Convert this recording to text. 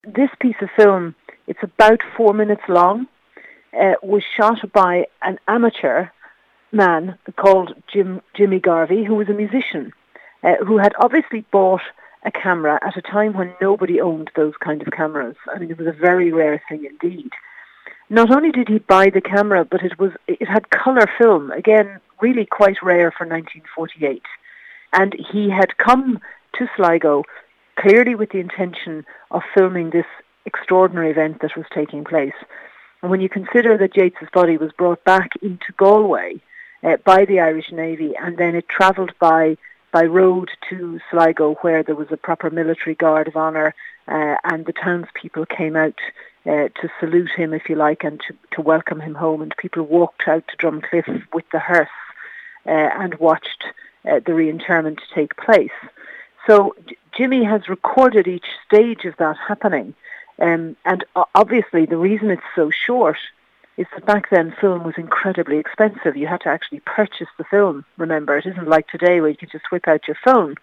This piece of film, it's about 4 minutes long, was shot by an amateur man called Jimmy Garvey, who was a musician, who had obviously bought a camera at a time when nobody owned those kind of cameras. I mean, it was a very rare thing indeed. Not only did he buy the camera, but it had colour film, again, really quite rare for 1948. And he had come to Sligo clearly with the intention of filming this extraordinary event that was taking place. And when you consider that Yates's body was brought back into Galway by the Irish Navy, and then it travelled by road to Sligo, where there was a proper military guard of honour, and the townspeople came out to salute him, if you like, and to welcome him home, and people walked out to Drumcliff with the hearse and watched the reinterment take place. So Jimmy has recorded each stage of that happening, and obviously the reason it's so short is that back then film was incredibly expensive. You had to actually purchase the film, remember. It isn't like today where you can just whip out your phone.